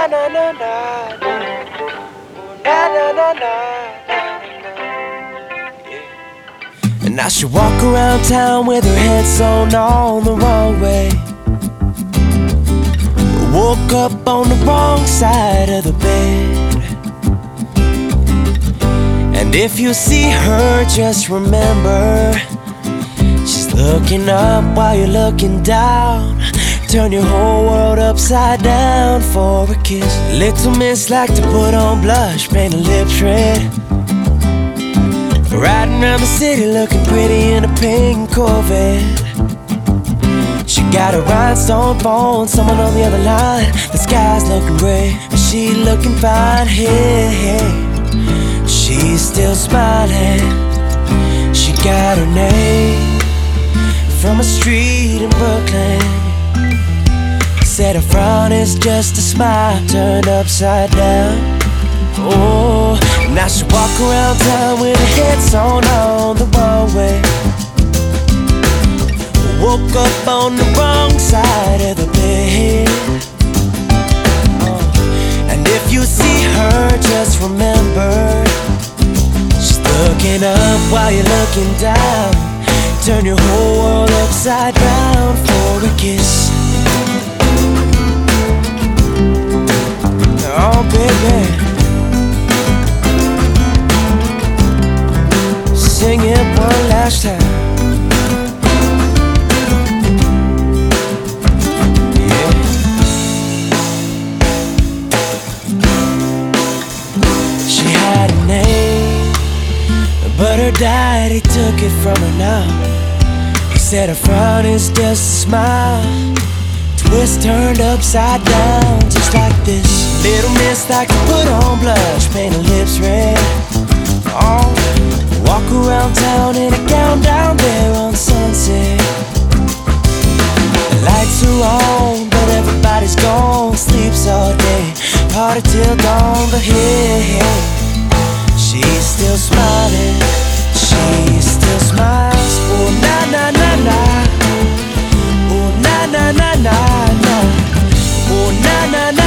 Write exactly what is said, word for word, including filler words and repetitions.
na na na na na. Ooh, na na na na na na. Yeah. And now she walk around town with her head sewn on the wrong way. Woke up on the wrong side of the bed. And if you see her, just remember, she's looking up while you're looking down. Turn your whole world upside down for a kiss. Little miss like to put on blush, paint her lips red. Riding around the city looking pretty in a pink Corvette. She got a rhinestone phone, someone on the other line. The sky's looking gray, but she looking fine. Hey, hey. She's still smiling. She got her name from a street in Brooklyn. Said her frown is just a smile turned upside down. Oh, now she walk around town with her head sewn on the wrong way. Woke up on the wrong side of the bed. Oh, and if you see her, just remember, she's looking up while you're looking down. Turn your whole world upside down for a kiss. Oh, baby, sing it one last time. Yeah. She had a name, but her daddy took it from her now. He said her frown is just a smile, twist turned upside down, just like this. Little miss like to put on blush, paint her lips red. Oh, walk around town in a gown down there on Sunset. The lights are on, but everybody's gone. Sleeps all day, party till dawn. But hey, hey, she's still smiling. She still smiles. Oh, na na na na. Oh, na na na na na. Oh, na na na.